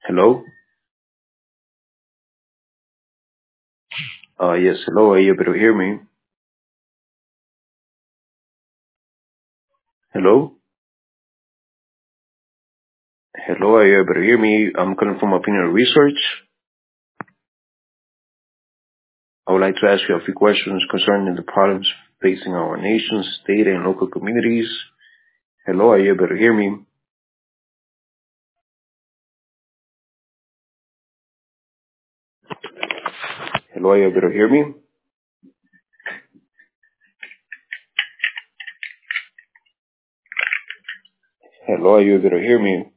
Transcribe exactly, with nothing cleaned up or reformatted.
Hello? Uh, yes, hello. Are you able to hear me? Hello? Hello, are you able to hear me? I'm calling from Opinion Research. I would like to ask you a few questions concerning the problems facing our nation, state, and local communities. Hello, are you able to hear me? Hello, are you able to hear me? Hello, are you able to hear me?